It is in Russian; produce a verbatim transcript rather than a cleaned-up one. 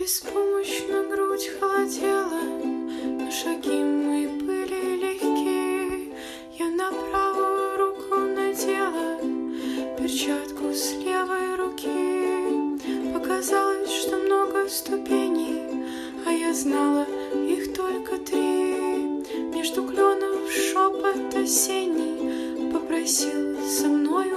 Беспомощно грудь холодела, но шаги мои были легки. Я на правую руку надела перчатку с левой руки. Показалось, что много ступеней, а я знала их только три. Между кленов шепот осенний попросил со мною